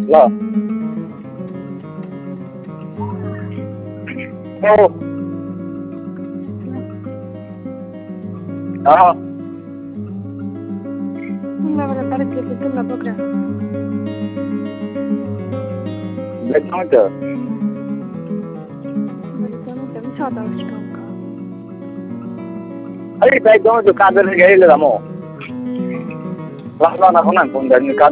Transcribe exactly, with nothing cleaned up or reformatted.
ल ओ अँ तिमीलाई तारिख के तिमीलाई बोक्रा बेच्नु त मैले पनि पनि छ त स्टक अलिक बाइक जाउँ त्यो काटेर गइले म ल ल न फोन गर्नु